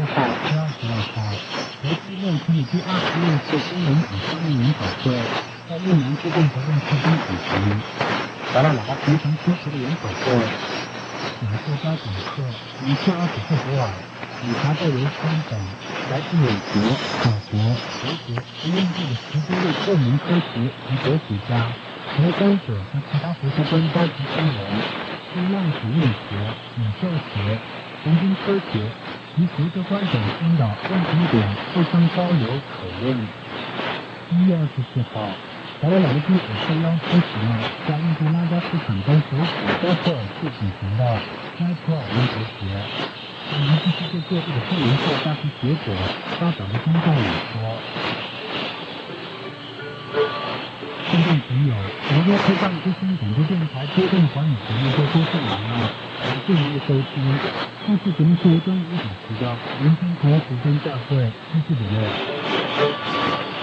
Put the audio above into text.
号、第22号，国际论坛的第26次新闻与商业研讨会在越南自贡国际中心举行。达赖喇嘛平常出席的研讨会，讲座该讲课以下20岁左右，理查德·维森等来自美国、法国、德国和印度的10多位著名科学及哲学家、学者和其他学术专家及新闻，就量子力学、宇宙学、神经科学及学者观点引导共同点互相交流讨论。1月24号，达赖喇嘛弟子受邀出席了在印度拉加斯坦州首府多特尔市举行的开普尔文哲学，对于世界各地的新闻作家及结果发表了公告演说。听众朋友，由约克藏之声广播电台公共管理节目就播送完了，感谢您的收听。下次节目是由专业1小时的林生活时间再会，谢谢各位。